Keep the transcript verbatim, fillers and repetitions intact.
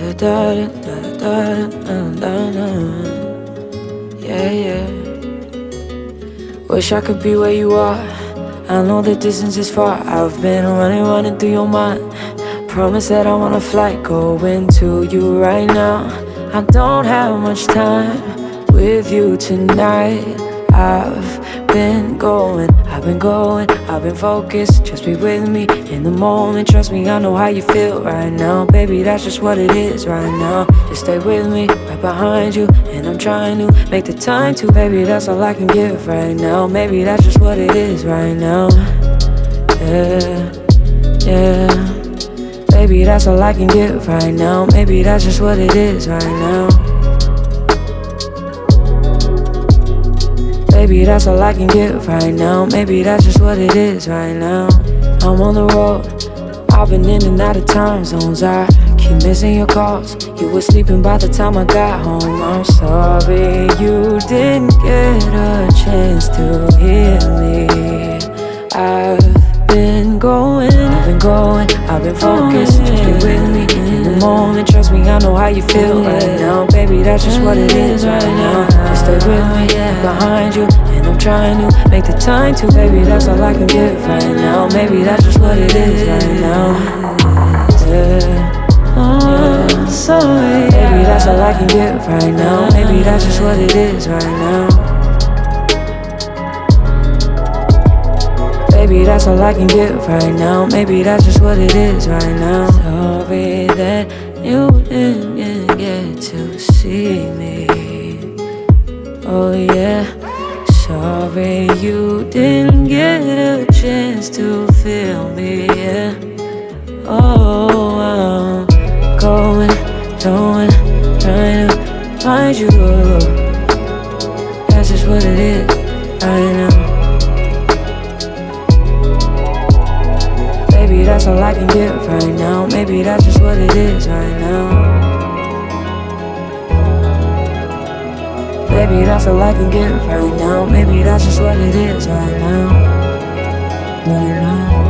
Yeah, yeah. Wish I could be where you are. I know the distance is far. I've been running, running through your mind. Promise that I wanna flight going to you right now. I don't have much time with you tonight. I've been going, I've been going, I've been focused. Just be with me in the moment. Trust me, I know how you feel right now. Baby, that's just what it is right now. Just stay with me, right behind you. And I'm trying to make the time to. Baby, that's all I can give right now. Maybe that's just what it is right now. Yeah, yeah. Baby, that's all I can give right now. Maybe that's just what it is right now. Baby, that's all I can give right now. Maybe that's just what it is right now. I'm on the road, I've been in and out of time zones. I keep missing your calls. You were sleeping by the time I got home. I'm sorry you didn't get a chance to hear me. I've been going, I've been going, I've been focused. Just be with me in the moment. Trust me, I know how you feel right now. Baby, that's just what it is right now. Just stay with me, behind you. And I'm trying to make the time to. Baby, that's all I can give right now. Maybe that's just what it is right now. Yeah, yeah. Sorry, baby, that's all I can give right now. Maybe that's just what it is right now. Baby, that's all I can give right now. Maybe that's just what it is right now. Sorry that you didn't get to see me. Oh yeah. Sorry you didn't get a chance to feel me. Yeah. Oh, I'm going, going, trying to find you. That's just what it is right now. Baby, that's all I can give right now. Maybe that's just what it is right now. Baby, that's all I can give right now. Maybe that's just what it is right now. Right now.